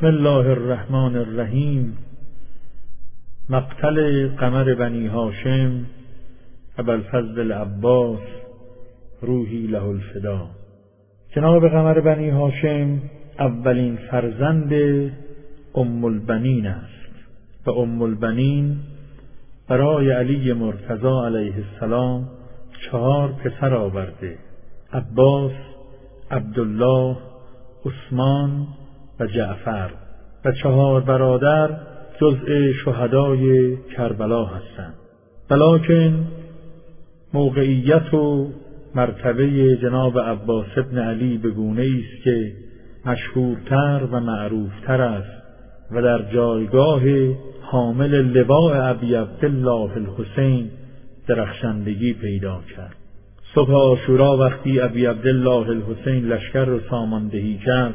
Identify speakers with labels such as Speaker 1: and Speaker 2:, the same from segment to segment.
Speaker 1: بسم الله الرحمن الرحیم. مقتل قمر بنی هاشم ابوالفضل العباس روحی له الفدا. جناب قمر بنی هاشم اولین فرزند ام البنین است و ام البنین برای علی مرتضی علیه السلام 4 پسر آورده: عباس، عبدالله، عثمان و جعفر، و 4 برادر جزء شهدای کربلا هستند. ولکن موقعیت و مرتبه جناب عباس ابن علی به گونه‌ای است که مشهورتر و معروفتر است و در جایگاه حامل لواء ابی عبدالله الحسین درخشندگی پیدا کرد. صبح عاشورا وقتی ابی عبدالله الحسین لشکر را ساماندهی کرد،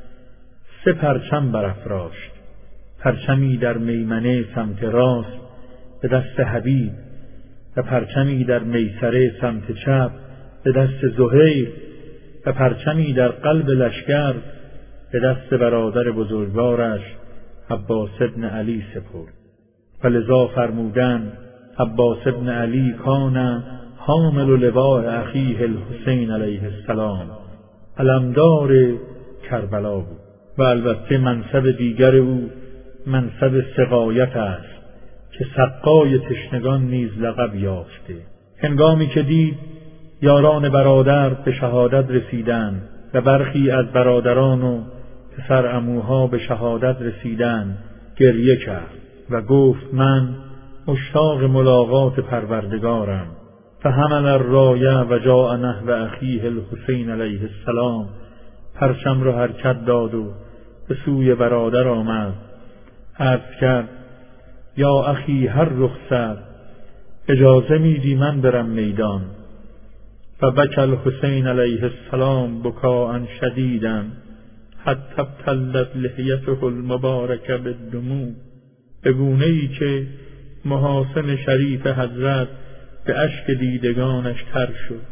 Speaker 1: 3 پرچم برافراشت. پرچمی در میمنه سمت راست به دست حبیب و پرچمی در میسره سمت چپ به دست زهیر و پرچمی در قلب لشکر به دست برادر بزرگوارش عباس ابن علی سپرد. فلذا فرمودند عباس ابن علی کان حامل لواء اخیه الحسین علیه السلام، علمدار کربلا بود. و البته منصب دیگر او منصب سقایت است که سقای تشنگان نیز لقب یافته. هنگامی که دید یاران برادر به شهادت رسیدند و برخی از برادران و پسر عموها به شهادت رسیدند، گریه کرد و گفت من مشتاق ملاقات پروردگارم. فحمل الرایه و جاء نحو اخیه الحسین علیه السلام، پرچم را حرکت داد و به سوی برادر آمد. عرض کرد یا اخی هر رخصت، اجازه میدی من برم میدان؟ فبکی الحسین علیه السلام بکاء شدیدا حتی ابتلت لحیته المبارکه بالدموع، به گونه‌ای که محاسن شریف حضرت به اشک دیدگانش تر شد.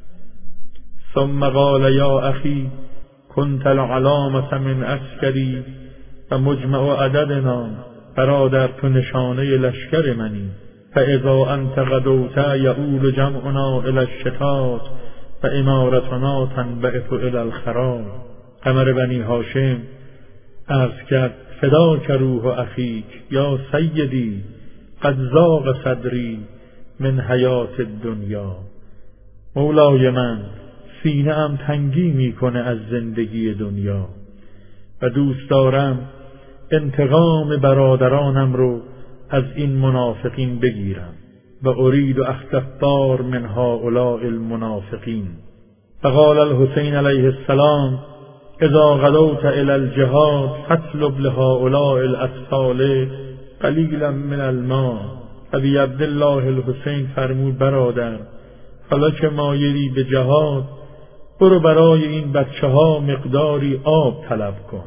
Speaker 1: ثم قال یا اخی کنت العلامة من عسکری و مجمع عددنا، برادر تو نشانه لشکر منی. فاذا انت غدوت یؤول جمعنا الی الشتات و امارتنا تنبعث الی الخراب. قمر بنی هاشم عرض کرد فداک روح اخیک یا سیدی قد ضاق صدری من حیات الدنیا. مولای من، سینه ام تنگی میکنه از زندگی دنیا و دوست دارم انتقام برادرانم رو از این منافقین بگیرم. و اريد اختفار من هؤلاء المنافقین. فقال الحسین علیه السلام اذا غدوت الى الجهاد فاطلب لهؤلاء الاطفال قلیلا من الماء. ابی عبدالله الحسین فرمود برادر، حالا که مایلی به جهاد، برو برای این بچه ها مقداری آب طلب کن.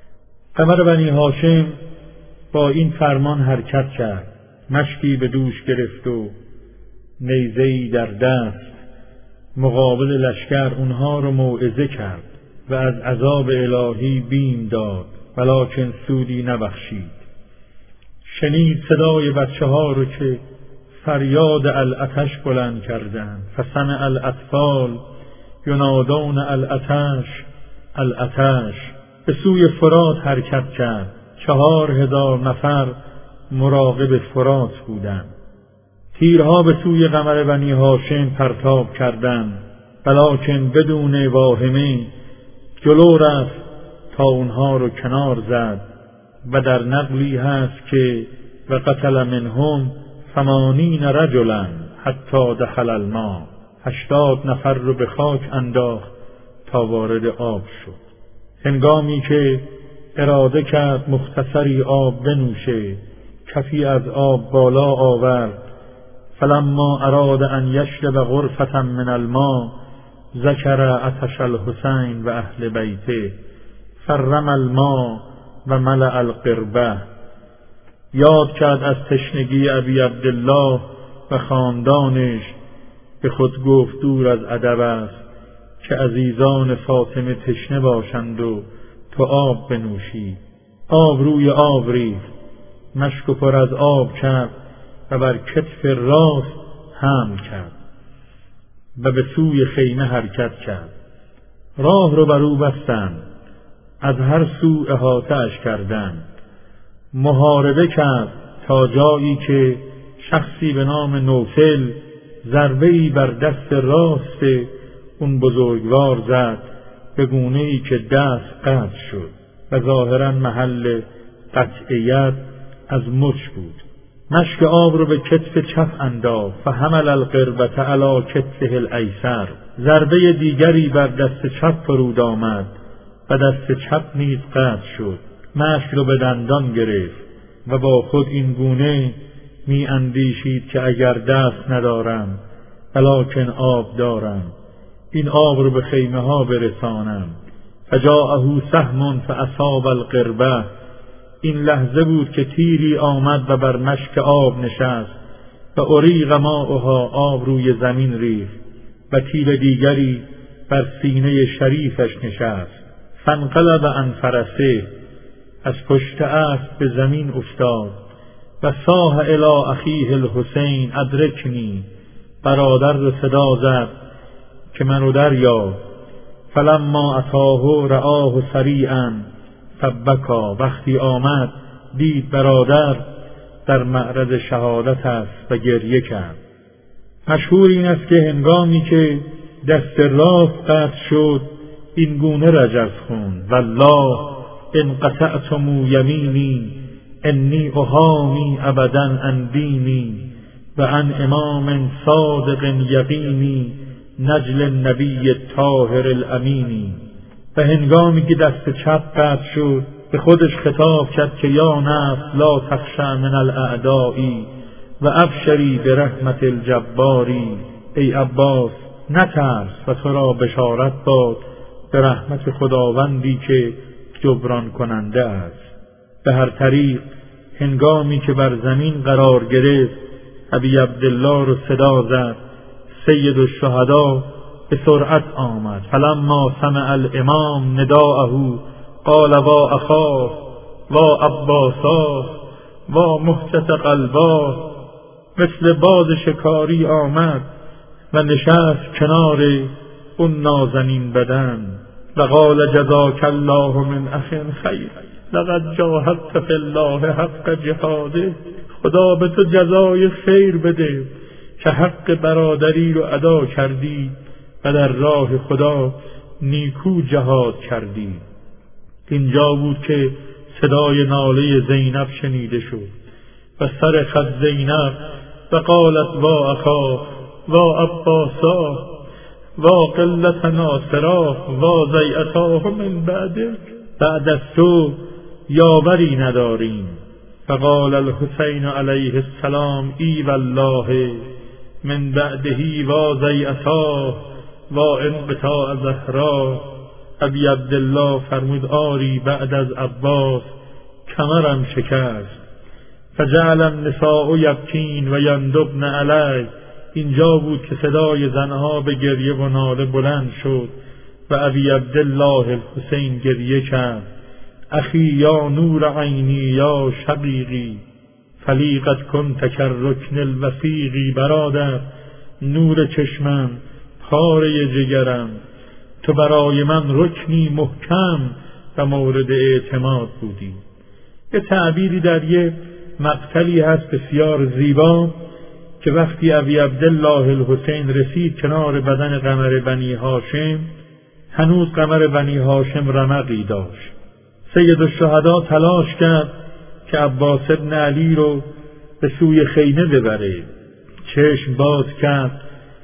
Speaker 1: قمر بنی هاشم با این فرمان حرکت کرد، مشکی به دوش گرفت و نیزه‌ای در دست مقابل لشکر اونها رو موعظه کرد و از عذاب الهی بیم داد، ولکن سودی نبخشید. شنید صدای بچه ها رو که فریاد العطش بلند کردند. فسمع الاطفال ینادون العطش العطش. به سوی فرات حرکت کرد. 4000 نفر مراقب فرات بودند. تیرها به سوی قمر بنی هاشم پرتاب کردند، ولکن بدون واهمه جلو رفت تا اونها رو کنار زد. و در نقلی هست که و قتل منهم 80 رجلا حتی دخل الماء. 80 نفر رو به خاک انداخت تا وارد آب شد. هنگامی که اراده کرد مختصری آب بنوشه، کفی از آب بالا آورد. فلما اراد ان یشرب غرفة من الماء ذکر عطش الحسین و اهل بیته فرم الماء و ملأ القربه. یاد کرد از تشنگی ابی عبدالله و خاندانش، به خود گفت دور از ادب است که عزیزان فاطمه تشنه باشند و تو آب بنوشی. آب روی آب ریخت، مشک و پر از آب کرد و بر کتف راست حمل کرد و به سوی خیمه حرکت کرد. راه رو بر او بستند، از هر سو احاطه‌اش کردند. محاربه کرد تا جایی که شخصی به نام نوفل ضربه‌ای بر دست راست اون بزرگوار زد به گونه‌ای که دست قطع شد و ظاهراً محل قطعیت از مچ بود. مشک آب رو به کتف چپ انداخت فحمل القربة علی کتفه الایسر. ضربه دیگری بر دست چپ فرود آمد و دست چپ نیز قطع شد. مشک رو به دندان گرفت و با خود این گونه می اندیشید که اگر دست ندارم ولکن آب دارم، این آب رو به خیمه ها برسانم. فجاءه سهم فاصاب القربة. این لحظه بود که تیری آمد و بر مشک آب نشست و اریق ماؤها، آب روی زمین ریخت و تیر دیگری بر سینه شریفش نشست. فانقلب عن فرسه، از پشت اسب به زمین افتاد و صاح الی اخیه الحسین ادرکنی، برادر را صدا زد که منو دریاب. فلما اتاه رآه سریعا فبکا. وقتی آمد دید برادر در معرض شهادت است و گریه کرد. مشهور این است که هنگامی که دست راست قطع شد این گونه رجز خوند: والله ان قطعتم یمینی انی احامی ابدا عن دینی و عن امام صادق یقینی نجل النبی الطاهر الامینی. و هنگامی که دست چپ قطع شد به خودش خطاب کرد که یا نفس لا تخشی من الاعدائی و ابشری برحمت الجباری. ای عباس نترس و تو را بشارت باد به رحمت خداوندی که جبران کننده است. به هر طریق هنگامی که بر زمین قرار گرفت ابی عبدالله رو صدا زد. سید الشهدا به سرعت آمد. فلما سمع الامام نداءه قال وا اخاه وا عباسا وا محجت قلبا. مثل باز شکاری آمد و نشست کنار اون نازنین بدن و قال جزاک الله من اخ خیر لقد جاهدت فی الله حق جهاده. خدا به تو جزای خیر بده که حق برادری رو ادا کردی و در راه خدا نیکو جهاد کردی. اینجا بود که صدای ناله زینب شنیده شد و سر خد زینب و قالت وا اخا وا عباسا وا قلت ناصرا وا ضیعتاه من بعدک. بعد از تو یاوری نداریم. فقال الحسین علیه السلام ای والله من بعدهی وا ضیعتاه وا انقطاع زهرا. ابی عبدالله فرمود آری بعد از عباس کمرم شکست. فجعل النساء یبکین و یندبن علی. اینجا بود که صدای زنها به گریه و ناله بلند شد و ابی عبدالله الحسین گریه کرد: اخی یا نور عینی یا شقیقی فلیقت کنت کررکن الوثیقی. برادر نور چشمم، پاره جگرم، تو برای من رکنی محکم و مورد اعتماد بودی. یه تعبیری در یه مقتلی هست بسیار زیبا که وقتی ابی عبدالله الحسین رسید کنار بدن قمر بنی هاشم، هنوز قمر بنی هاشم رمقی داشت. سید الشهدا تلاش کرد که عباس ابن علی رو به سوی خیمه ببره. چشم باز کرد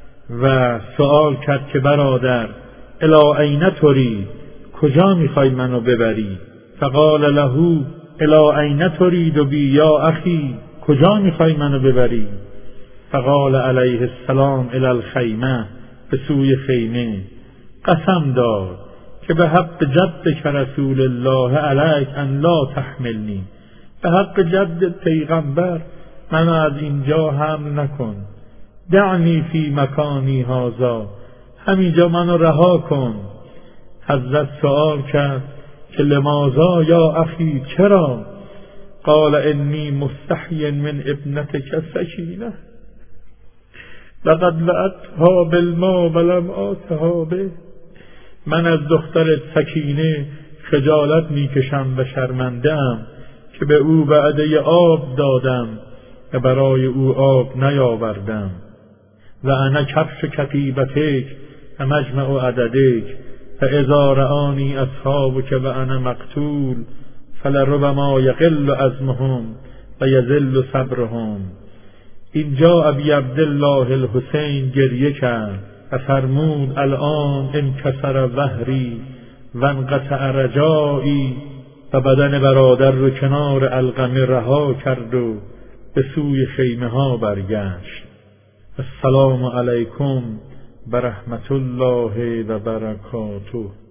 Speaker 1: و سوال کرد که برادر الی این ترید، کجا میخوای منو ببری؟ فقال له الی این ترید بی یا اخی، کجا میخوای منو ببری؟ فقال علیه السلام الی الخیمه، به سوی خیمه. قسم داد که به حق جدک رسول الله علیک ان لا تحملنی، به حق جد پیغمبر منو از اینجا حمل نکن. دعنی فی مکانی هذا، همینجا منو رها کن. حضرت سوال کرد که لماذا یا اخی چرا؟ قال انی مستحی من ابنتک سکینه لقد لعتها بالماء ولم آتها به. من از دختر سکینه خجالت میکشم و شرمنده ام که به او وعده آب دادم و برای او آب نیاوردم. و انا کفش کتیبتک و مجمع عددک فاذا رآنی اصحابک و انا مقتول فلربما یقل عزمهم و یذل صبرهم. اینجا ابی عبدالله الحسین گریه کرد و فرمود الان انکسر ظهری و انقطع رجایی، و بدن برادر رو کنار علقمه رها کرد و به سوی خیمه ها برگشت. السلام علیکم و رحمت الله و برکاته.